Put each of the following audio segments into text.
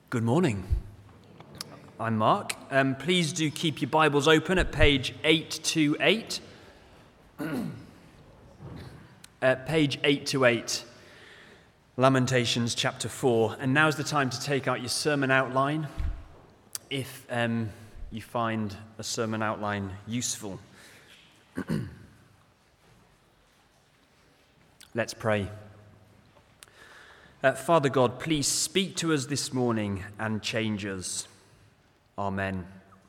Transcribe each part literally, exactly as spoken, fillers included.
Good morning. I'm Mark. Um, please do keep your Bibles open at page eight twenty-eight. At page eight twenty-eight, Lamentations chapter four. And now's the time to take out your sermon outline if um, you find a sermon outline useful. Let's pray. Uh, Father God, please speak to us this morning and change us. Amen.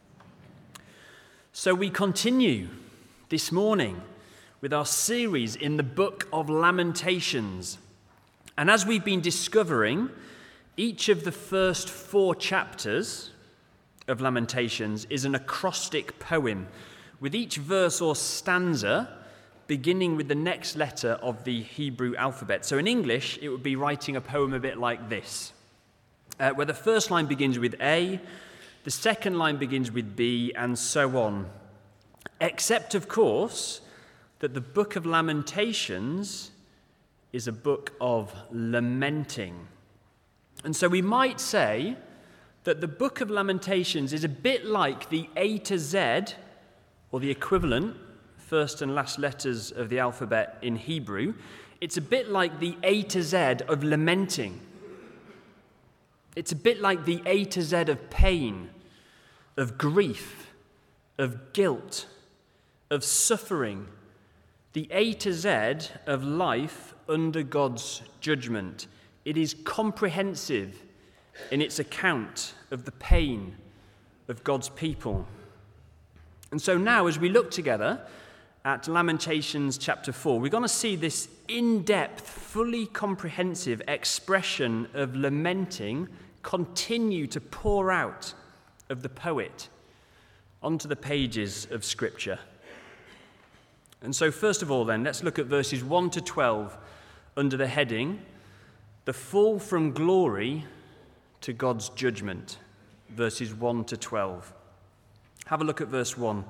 So we continue this morning with our series in the book of Lamentations. And as we've been discovering, each of the first four chapters of Lamentations is an acrostic poem, with each verse or stanza beginning with the next letter of the Hebrew alphabet. So in English, it would be writing a poem a bit like this, uh, where the first line begins with A, the second line begins with B, and so on. Except, of course, that the book of Lamentations is a book of lamenting. And so we might say that the book of Lamentations is a bit like the A to Z, or the equivalent, first and last letters of the alphabet in Hebrew. It's a bit like the A to Z of lamenting. It's a bit like the A to Z of pain, of grief, of guilt, of suffering, the A to Z of life under God's judgment. It is comprehensive in its account of the pain of God's people. And so now, as we look together at Lamentations chapter four, we're going to see this in-depth, fully comprehensive expression of lamenting continue to pour out of the poet onto the pages of Scripture. And so first of all then, let's look at verses one to twelve under the heading, The Fall from Glory to God's Judgment, verses one to twelve. Have a look at verse one.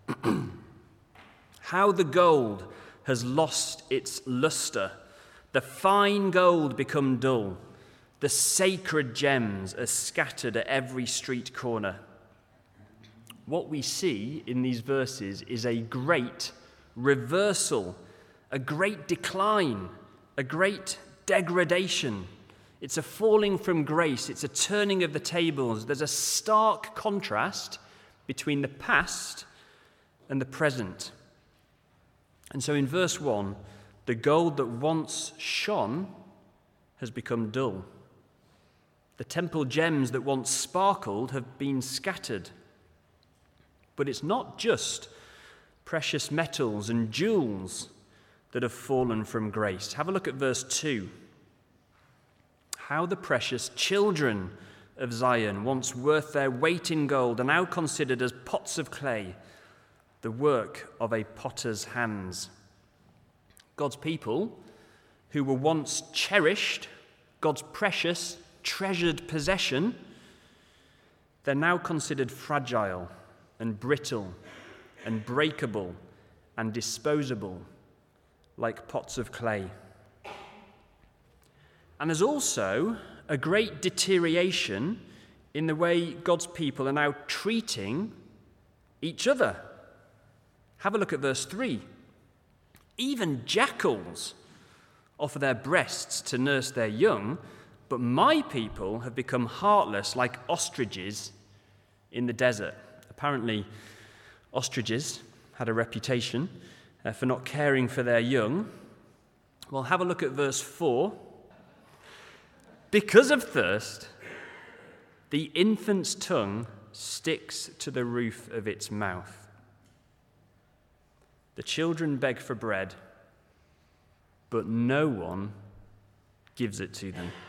How the gold has lost its luster, the fine gold become dull, the sacred gems are scattered at every street corner. What we see in these verses is a great reversal, a great decline, a great degradation. It's a falling from grace, it's a turning of the tables. There's a stark contrast between the past and the present. And so in verse one, the gold that once shone has become dull. The temple gems that once sparkled have been scattered. But it's not just precious metals and jewels that have fallen from grace. Have a look at verse two. How the precious children of Zion, once worth their weight in gold, are now considered as pots of clay, the work of a potter's hands. God's people, who were once cherished, God's precious, treasured possession, they're now considered fragile and brittle and breakable and disposable, like pots of clay. And there's also a great deterioration in the way God's people are now treating each other. Have a look at verse three. Even jackals offer their breasts to nurse their young, but my people have become heartless like ostriches in the desert. Apparently, ostriches had a reputation uh, for not caring for their young. Well, have a look at verse four. Because of thirst, the infant's tongue sticks to the roof of its mouth. The children beg for bread, but no one gives it to them.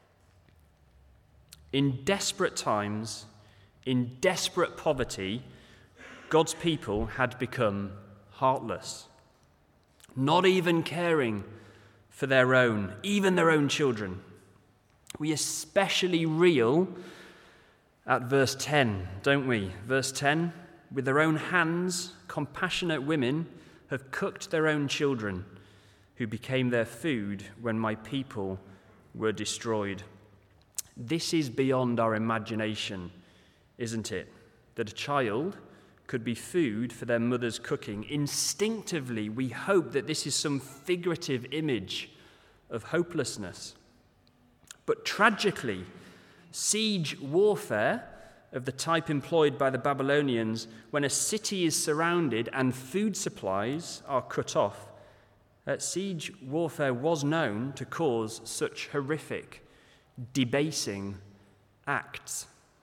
In desperate times, in desperate poverty, God's people had become heartless, not even caring for their own, even their own children. We especially reel at verse ten, don't we? Verse ten, with their own hands, compassionate women have cooked their own children, who became their food when my people were destroyed. This is beyond our imagination, isn't it? That a child could be food for their mother's cooking. Instinctively, we hope that this is some figurative image of hopelessness. But tragically, siege warfare of the type employed by the Babylonians, when a city is surrounded and food supplies are cut off, uh, siege warfare was known to cause such horrific, debasing acts.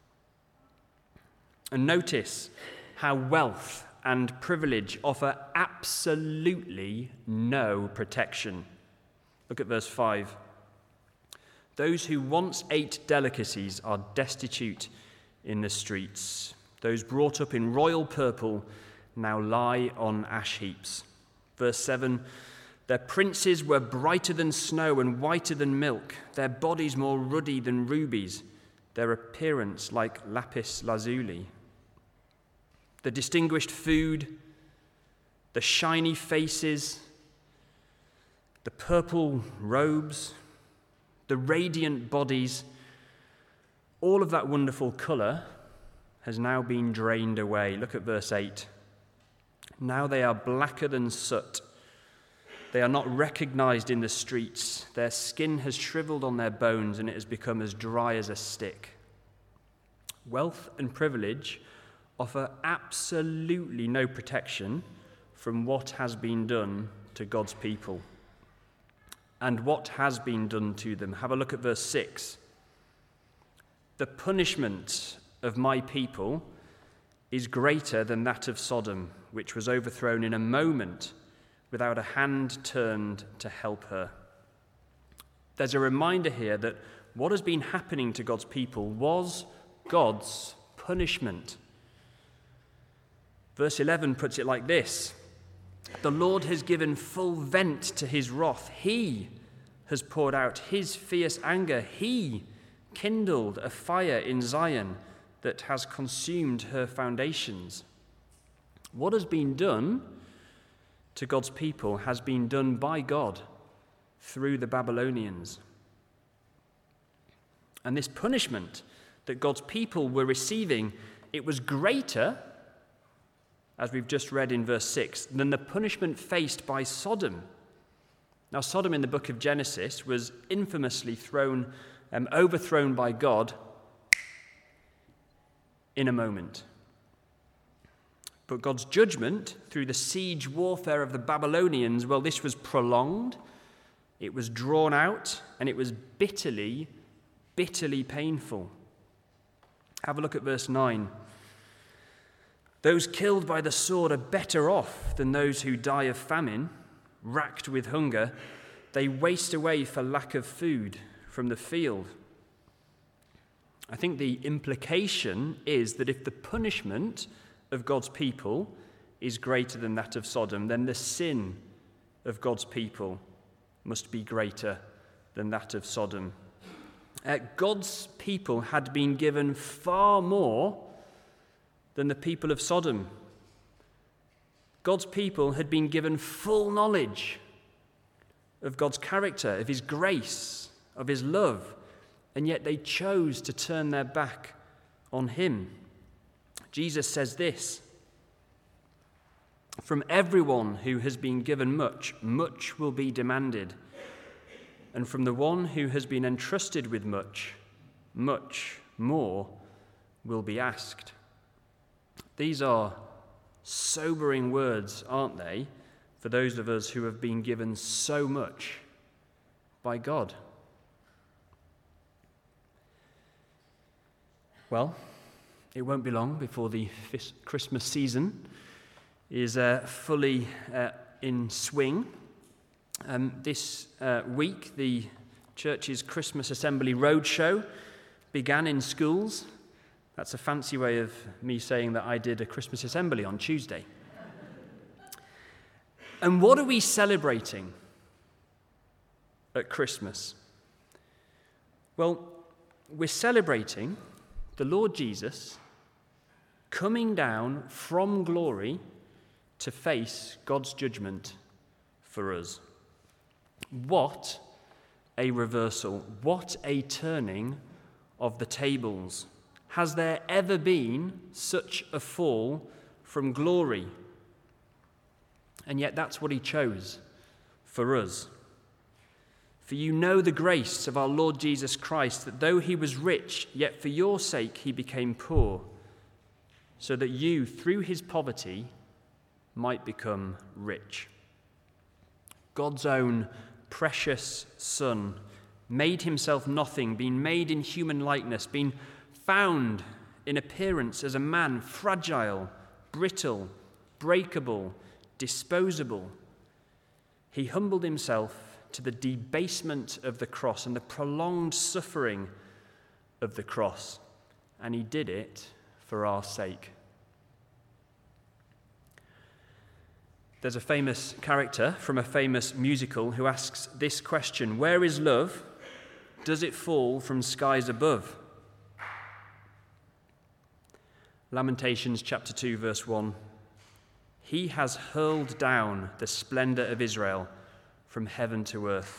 And notice how wealth and privilege offer absolutely no protection. Look at verse five. Those who once ate delicacies are destitute in the streets. Those brought up in royal purple now lie on ash heaps. Verse seven, their princes were brighter than snow and whiter than milk, their bodies more ruddy than rubies, their appearance like lapis lazuli. The distinguished food, the shiny faces, the purple robes, the radiant bodies, all of that wonderful colour has now been drained away. Look at verse eight. Now they are blacker than soot. They are not recognised in the streets. Their skin has shriveled on their bones and it has become as dry as a stick. Wealth and privilege offer absolutely no protection from what has been done to God's people. And what has been done to them. Have a look at verse six. The punishment of my people is greater than that of Sodom, which was overthrown in a moment without a hand turned to help her. There's a reminder here that what has been happening to God's people was God's punishment. Verse eleven puts it like this. The Lord has given full vent to his wrath. He has poured out his fierce anger. He kindled a fire in Zion that has consumed her foundations. What has been done to God's people has been done by God through the Babylonians. And this punishment that God's people were receiving, it was greater, as we've just read in verse six, than the punishment faced by Sodom. Now, Sodom in the book of Genesis was infamously thrown, um, overthrown by God in a moment. But God's judgment through the siege warfare of the Babylonians, well, this was prolonged, it was drawn out, and it was bitterly, bitterly painful. Have a look at verse nine. Those killed by the sword are better off than those who die of famine, racked with hunger. They waste away for lack of food from the field. I think the implication is that if the punishment of God's people is greater than that of Sodom, then the sin of God's people must be greater than that of Sodom. Uh, God's people had been given far more than the people of Sodom. God's people had been given full knowledge of God's character, of his grace, of his love, and yet they chose to turn their back on him. Jesus says this, from everyone who has been given much, much will be demanded, and from the one who has been entrusted with much, much more will be asked. These are sobering words, aren't they, for those of us who have been given so much by God? Well, it won't be long before the Christmas season is uh, fully uh, in swing. Um, this uh, week, the church's Christmas Assembly Roadshow began in schools. That's a fancy way of me saying that I did a Christmas assembly on Tuesday. And what are we celebrating at Christmas? Well, we're celebrating the Lord Jesus coming down from glory to face God's judgment for us. What a reversal. What a turning of the tables. Has there ever been such a fall from glory? And yet that's what he chose for us. For you know the grace of our Lord Jesus Christ, that though he was rich, yet for your sake he became poor, so that you, through his poverty, might become rich. God's own precious Son made himself nothing, being made in human likeness, being found in appearance as a man, fragile, brittle, breakable, disposable. He humbled himself to the debasement of the cross and the prolonged suffering of the cross, and he did it for our sake. There's a famous character from a famous musical who asks this question: where is love? Does it fall from skies above? Lamentations chapter two, verse one. He has hurled down the splendor of Israel from heaven to earth.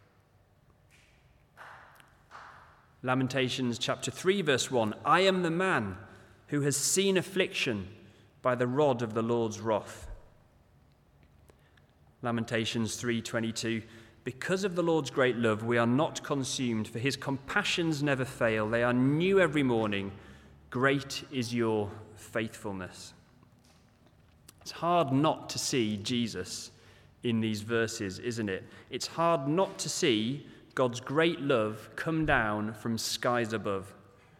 Lamentations chapter three, verse one. I am the man who has seen affliction by the rod of the Lord's wrath. Lamentations three twenty-two. Because of the Lord's great love, we are not consumed, for his compassions never fail. They are new every morning. Great is your faithfulness. It's hard not to see Jesus in these verses, isn't it? It's hard not to see God's great love come down from skies above.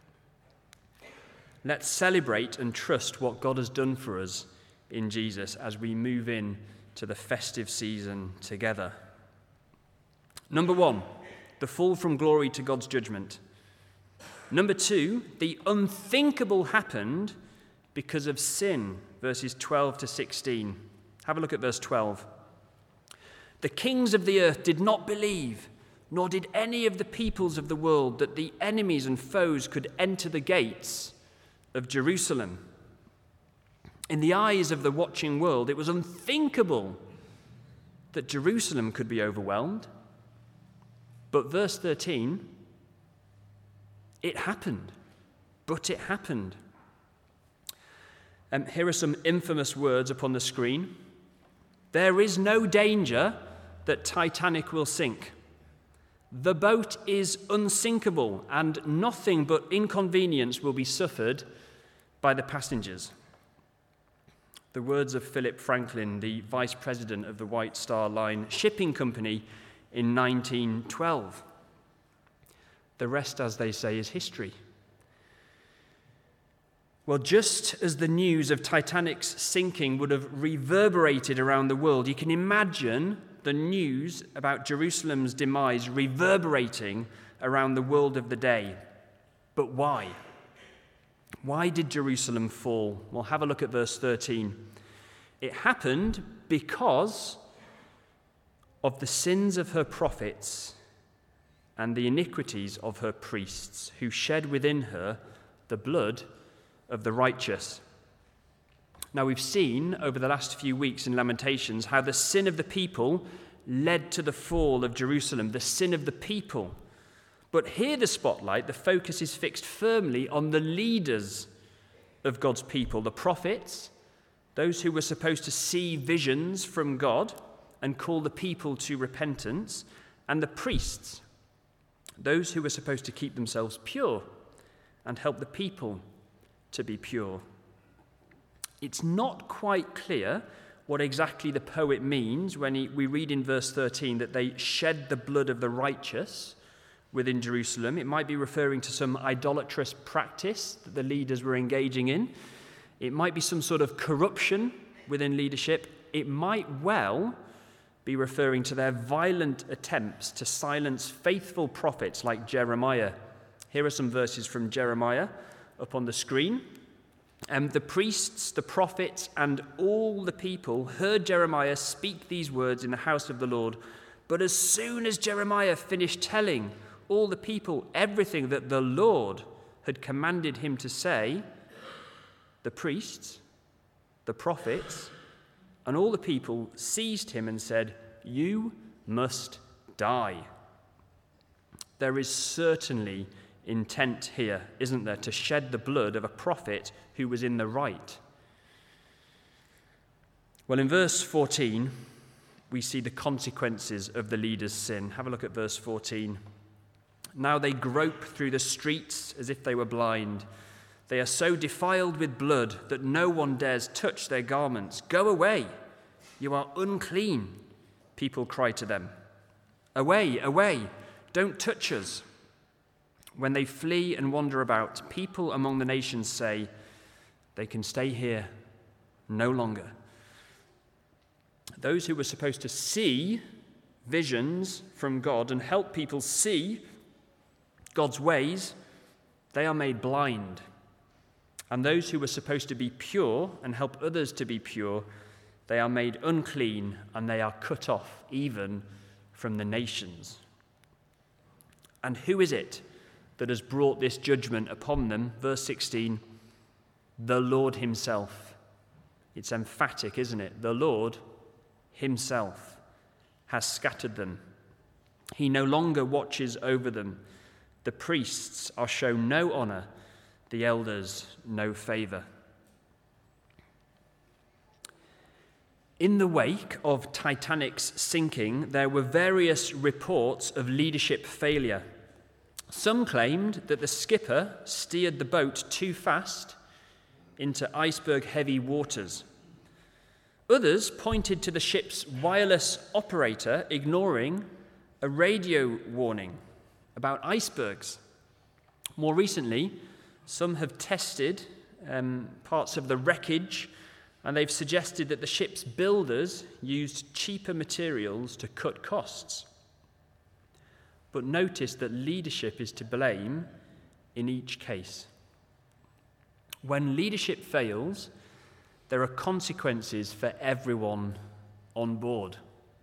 Let's celebrate and trust what God has done for us in Jesus as we move in to the festive season together. Number one, the fall from glory to God's judgment. Number two, the unthinkable happened because of sin, verses twelve to sixteen. Have a look at verse twelve. The kings of the earth did not believe, nor did any of the peoples of the world, that the enemies and foes could enter the gates of Jerusalem. In the eyes of the watching world, it was unthinkable that Jerusalem could be overwhelmed. But verse thirteen, it happened. But it happened. Um, here are some infamous words upon the screen. There is no danger that Titanic will sink. The boat is unsinkable, and nothing but inconvenience will be suffered by the passengers. The words of Philip Franklin, the vice president of the White Star Line shipping company in nineteen twelve. The rest, as they say, is history. Well, just as the news of Titanic's sinking would have reverberated around the world, you can imagine the news about Jerusalem's demise reverberating around the world of the day. But why? Why did Jerusalem fall? Well, have a look at verse thirteen. It happened because of the sins of her prophets and the iniquities of her priests, who shed within her the blood of the righteous. Now, we've seen over the last few weeks in Lamentations how the sin of the people led to the fall of Jerusalem, the sin of the people. But here the spotlight, the focus is fixed firmly on the leaders of God's people, the prophets, those who were supposed to see visions from God and call the people to repentance, and the priests, those who were supposed to keep themselves pure and help the people to be pure. It's not quite clear what exactly the poet means when he, we read in verse thirteen that they shed the blood of the righteous within Jerusalem. It might be referring to some idolatrous practice that the leaders were engaging in. It might be some sort of corruption within leadership. It might well be referring to their violent attempts to silence faithful prophets like Jeremiah. Here are some verses from Jeremiah up on the screen. And the priests, the prophets, and all the people heard Jeremiah speak these words in the house of the Lord. But as soon as Jeremiah finished telling all the people everything that the Lord had commanded him to say, the priests, the prophets, and all the people seized him and said, "You must die." There is certainly intent here, isn't there, to shed the blood of a prophet who was in the right. Well, in verse fourteen, we see the consequences of the leader's sin. Have a look at verse fourteen. Now they grope through the streets as if they were blind. They are so defiled with blood that no one dares touch their garments. Go away, you are unclean, people cry to them. Away, away, don't touch us. When they flee and wander about, people among the nations say, they can stay here no longer. Those who were supposed to see visions from God and help people see God's ways, they are made blind. And those who were supposed to be pure and help others to be pure, they are made unclean and they are cut off even from the nations. And who is it that has brought this judgment upon them? Verse sixteen, the Lord himself. It's emphatic, isn't it? The Lord himself has scattered them. He no longer watches over them. The priests are shown no honor, the elders no favor. In the wake of Titanic's sinking, there were various reports of leadership failure. Some claimed that the skipper steered the boat too fast into iceberg-heavy waters. Others pointed to the ship's wireless operator ignoring a radio warning about icebergs. More recently, some have tested um, parts of the wreckage, and they've suggested that the ship's builders used cheaper materials to cut costs. But notice that leadership is to blame in each case. When leadership fails, there are consequences for everyone on board.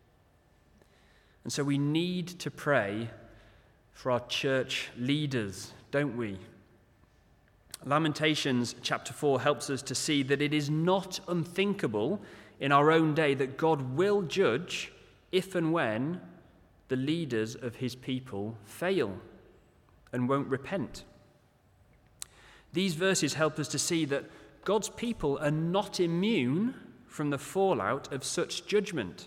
And so we need to pray for our church leaders, don't we? Lamentations chapter four helps us to see that it is not unthinkable in our own day that God will judge if and when the leaders of his people fail and won't repent. These verses help us to see that God's people are not immune from the fallout of such judgment.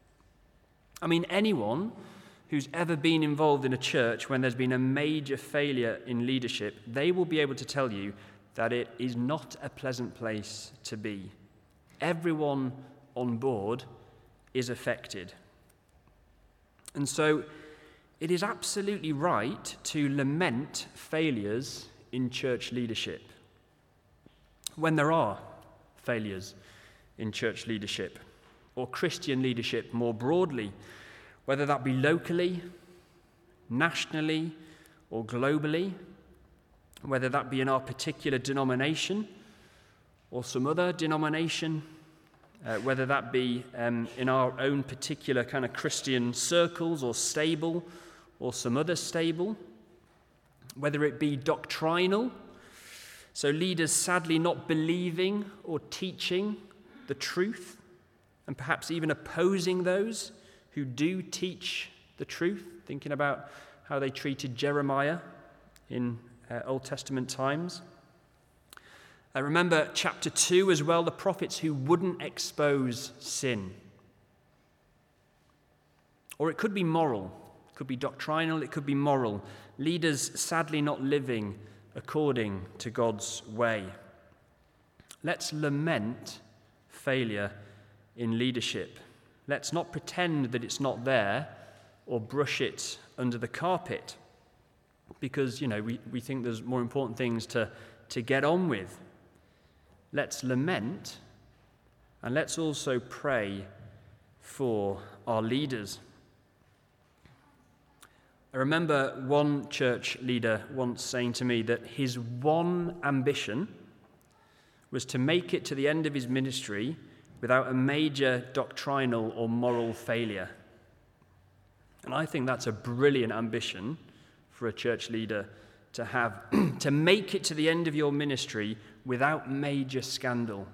I mean, anyone who's ever been involved in a church when there's been a major failure in leadership, they will be able to tell you that it is not a pleasant place to be. Everyone on board is affected. And so it is absolutely right to lament failures in church leadership. When there are failures in church leadership or Christian leadership more broadly, whether that be locally, nationally, or globally, whether that be in our particular denomination or some other denomination, uh, whether that be um, in our own particular kind of Christian circles or stable or some other stable, whether it be doctrinal, so leaders sadly not believing or teaching the truth, and perhaps even opposing those who do teach the truth, thinking about how they treated Jeremiah in uh, Old Testament times. I remember chapter two as well, the prophets who wouldn't expose sin. Or it could be moral, it could be doctrinal, it could be moral. Leaders sadly not living according to God's way. Let's lament failure in leadership. Let's not pretend that it's not there or brush it under the carpet because, you know, we, we think there's more important things to, to get on with. Let's lament and let's also pray for our leaders. I remember one church leader once saying to me that his one ambition was to make it to the end of his ministry without a major doctrinal or moral failure. And I think that's a brilliant ambition for a church leader to have, to make it to the end of your ministry without major scandal.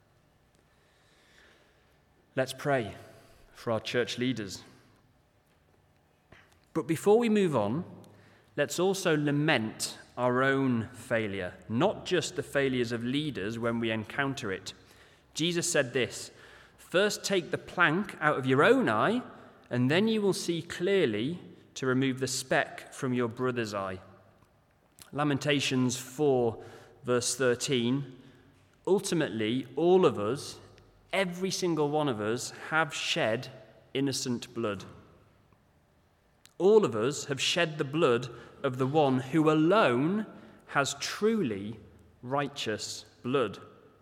Let's pray for our church leaders. But before we move on, let's also lament our own failure, not just the failures of leaders when we encounter it. Jesus said this, "First take the plank out of your own eye, and then you will see clearly to remove the speck from your brother's eye." Lamentations four, verse thirteen, ultimately, all of us, every single one of us, have shed innocent blood. All of us have shed the blood of the one who alone has truly righteous blood.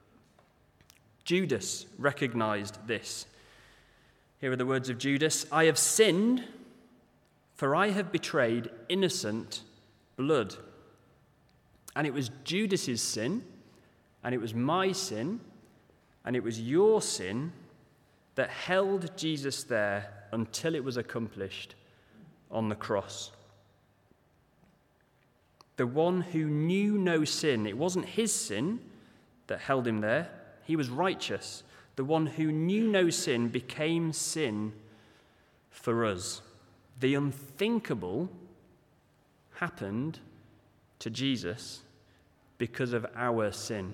Judas recognized this. Here are the words of Judas, "I have sinned, for I have betrayed innocent blood." And it was Judas's sin, and it was my sin, and it was your sin that held Jesus there until it was accomplished on the cross. The one who knew no sin, it wasn't his sin that held him there. He was righteous. The one who knew no sin became sin for us. The unthinkable happened to Jesus because of our sin.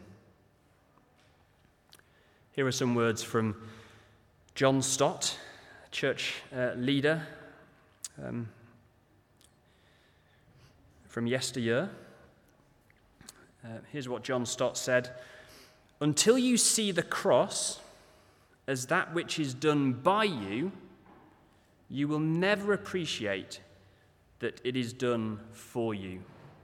Here are some words from John Stott, church uh, leader um, from yesteryear. Uh, here's what John Stott said. "Until you see the cross as that which is done by you, you will never appreciate that it is done for you.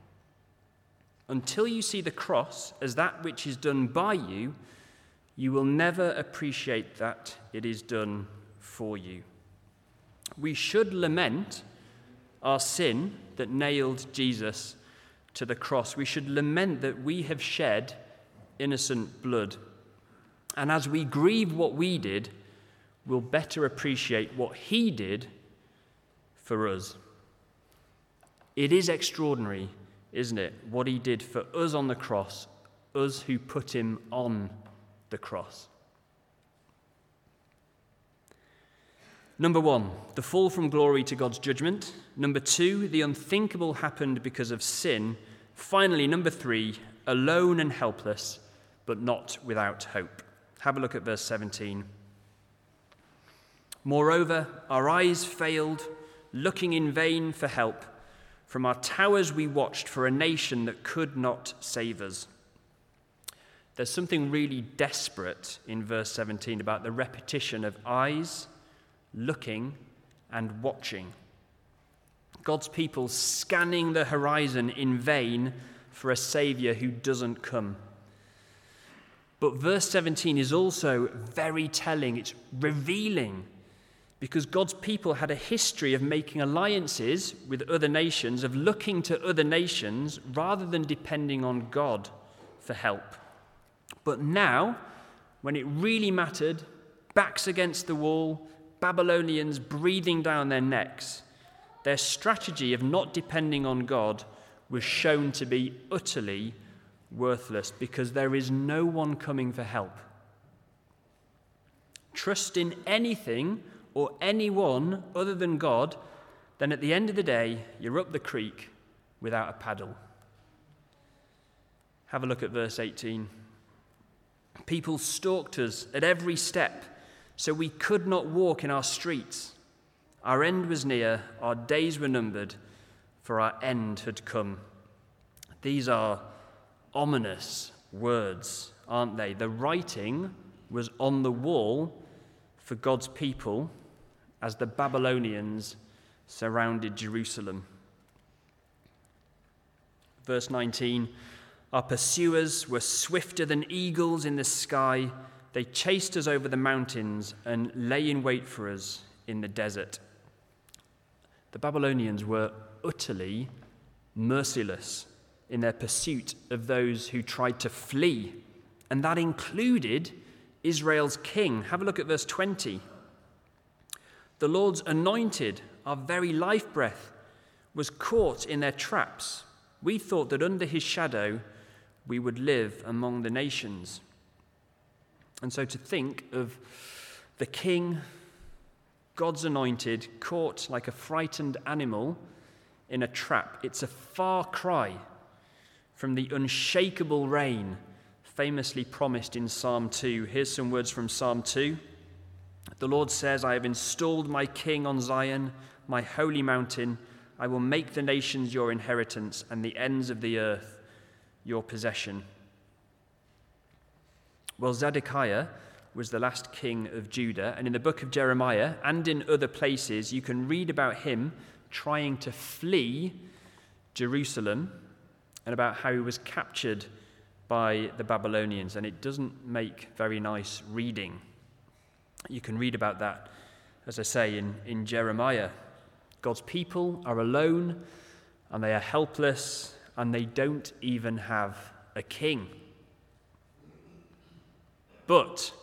Until you see the cross as that which is done by you, you will never appreciate that it is done for you." We should lament our sin that nailed Jesus to the cross. We should lament that we have shed innocent blood. And as we grieve what we did, we'll better appreciate what he did for us. It is extraordinary, isn't it, what he did for us on the cross, us who put him on the cross. Number one, the fall from glory to God's judgment. Number two, the unthinkable happened because of sin. Finally, number three, alone and helpless, but not without hope. Have a look at verse seventeen. "Moreover, our eyes failed, looking in vain for help. From our towers we watched for a nation that could not save us." There's something really desperate in verse seventeen about the repetition of eyes, looking, and watching. God's people scanning the horizon in vain for a Saviour who doesn't come. But verse seventeen is also very telling. It's revealing, because God's people had a history of making alliances with other nations, of looking to other nations rather than depending on God for help. But now, when it really mattered, backs against the wall, Babylonians breathing down their necks, their strategy of not depending on God was shown to be utterly worthless because there is no one coming for help. Trust in anything or anyone other than God, then at the end of the day, you're up the creek without a paddle. Have a look at verse eighteen. "People stalked us at every step, so we could not walk in our streets. Our end was near, our days were numbered, for our end had come." These are ominous words, aren't they? The writing was on the wall for God's people as the Babylonians surrounded Jerusalem. Verse nineteen, "Our pursuers were swifter than eagles in the sky. They chased us over the mountains and lay in wait for us in the desert." The Babylonians were utterly merciless in their pursuit of those who tried to flee, and that included Israel's king. Have a look at verse twenty. "The Lord's anointed, our very life breath, was caught in their traps. We thought that under his shadow we would live among the nations." And so to think of the king, God's anointed, caught like a frightened animal in a trap. It's a far cry from the unshakable reign famously promised in Psalm two. Here's some words from Psalm two. The Lord says, I have installed my king on Zion, my holy mountain. I will make the nations your inheritance and the ends of the earth your possession. Well, Zedekiah was the last king of Judah, and in the book of Jeremiah and in other places, you can read about him trying to flee Jerusalem and about how he was captured by the Babylonians, and it doesn't make very nice reading. You can read about that, as I say, in, in Jeremiah. God's people are alone, and they are helpless, and they don't even have a king. But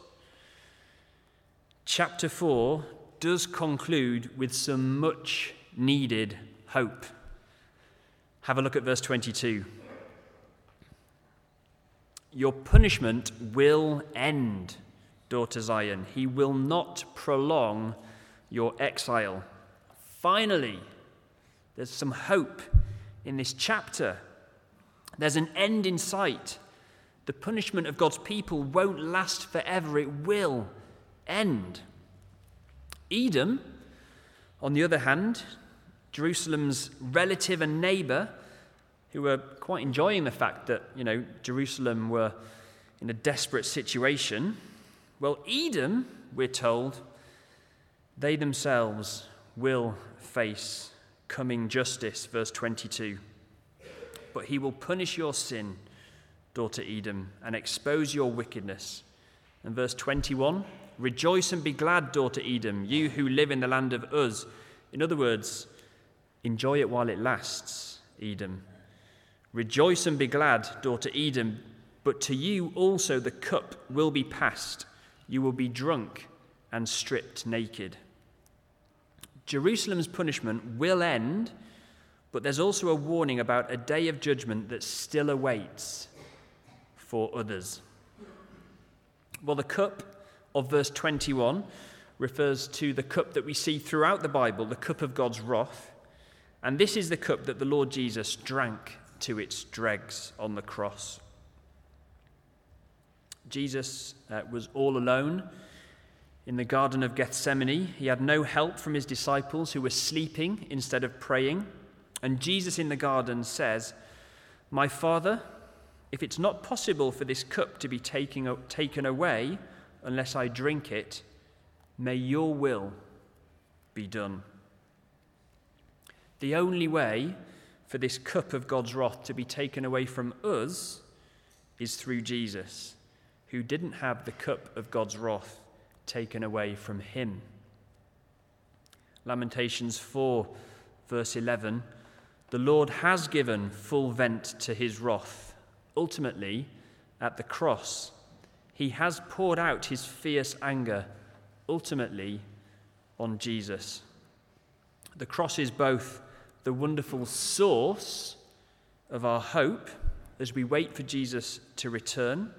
chapter four does conclude with some much needed hope. Have a look at verse twenty-two. Your punishment will end, daughter Zion. He will not prolong your exile. Finally, there's some hope in this chapter. There's an end in sight. The punishment of God's people won't last forever. It will end. Edom, on the other hand, Jerusalem's relative and neighbor, who were quite enjoying the fact that, you know, Jerusalem were in a desperate situation. Well, Edom, we're told, they themselves will face coming justice, verse twenty-two. But he will punish your sin, daughter Edom, and expose your wickedness. And verse twenty-one, rejoice and be glad, daughter Edom, you who live in the land of Uz. In other words, enjoy it while it lasts, Edom. Rejoice and be glad, daughter Edom, but to you also the cup will be passed. You will be drunk and stripped naked. Jerusalem's punishment will end, but there's also a warning about a day of judgment that still awaits for others. Well, the cup of verse twenty-one refers to the cup that we see throughout the Bible, the cup of God's wrath. And this is the cup that the Lord Jesus drank to its dregs on the cross. Jesus uh, was all alone in the Garden of Gethsemane. He had no help from his disciples who were sleeping instead of praying. And Jesus in the garden says, my Father, if it's not possible for this cup to be taken, taken away unless I drink it, may your will be done. The only way for this cup of God's wrath to be taken away from us is through Jesus, who didn't have the cup of God's wrath taken away from him. Lamentations four, verse eleven, the Lord has given full vent to his wrath. Ultimately, at the cross, he has poured out his fierce anger, ultimately on Jesus. The cross is both the wonderful source of our hope as we wait for Jesus to return.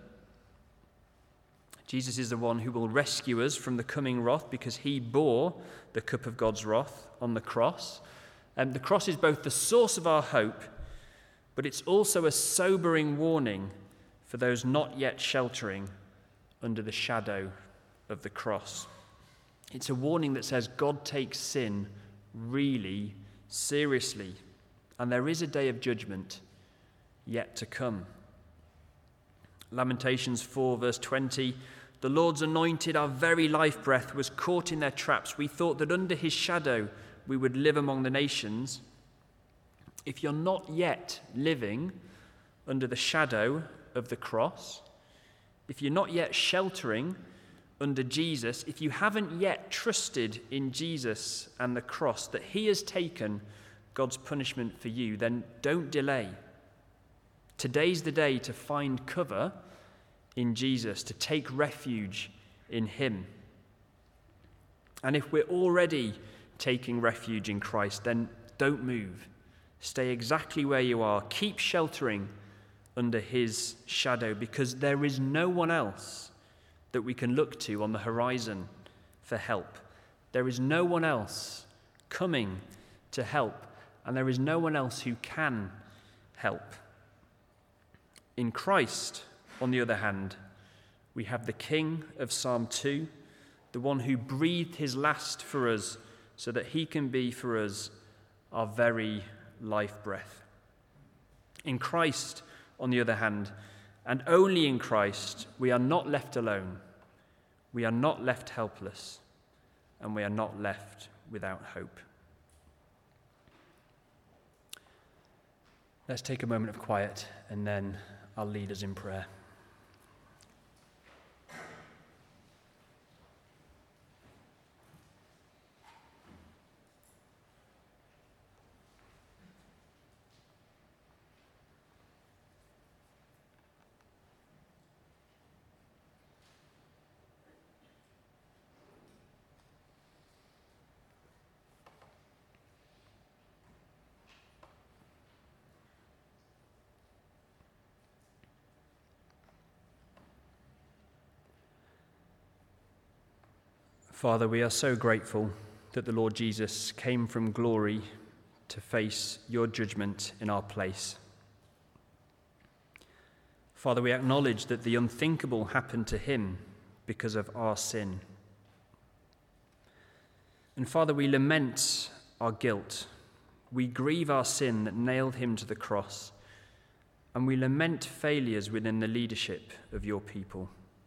Jesus is the one who will rescue us from the coming wrath because he bore the cup of God's wrath on the cross. And the cross is both the source of our hope, but it's also a sobering warning for those not yet sheltering under the shadow of the cross. It's a warning that says God takes sin really seriously, and there is a day of judgment yet to come. Lamentations four, verse twenty, the Lord's anointed, our very life breath, was caught in their traps. We thought that under his shadow we would live among the nations. If you're not yet living under the shadow of the cross, if you're not yet sheltering under Jesus, if you haven't yet trusted in Jesus and the cross, that he has taken God's punishment for you, then don't delay. Today's the day to find cover in Jesus, to take refuge in him. And if we're already taking refuge in Christ, then don't move. Stay exactly where you are. Keep sheltering under his shadow, because there is no one else that we can look to on the horizon for help. There is no one else coming to help and there is no one else who can help. In Christ, on the other hand, we have the King of Psalm two, the one who breathed his last for us so that he can be for us our very life breath. In Christ, on the other hand, and only in Christ, we are not left alone, we are not left helpless, and we are not left without hope. Let's take a moment of quiet, and then I'll lead us in prayer. Father, we are so grateful that the Lord Jesus came from glory to face your judgment in our place. Father, we acknowledge that the unthinkable happened to him because of our sin. And Father, we lament our guilt. We grieve our sin that nailed him to the cross. And we lament failures within the leadership of your people.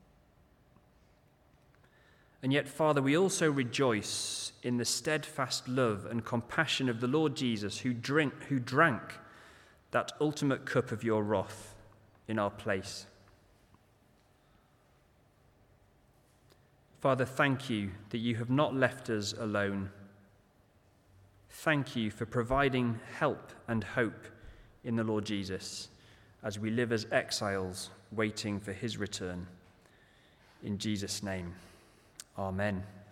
And yet, Father, we also rejoice in the steadfast love and compassion of the Lord Jesus, who drink, who drank that ultimate cup of your wrath in our place. Father, thank you that you have not left us alone. Thank you for providing help and hope in the Lord Jesus as we live as exiles waiting for his return. In Jesus' name. Amen.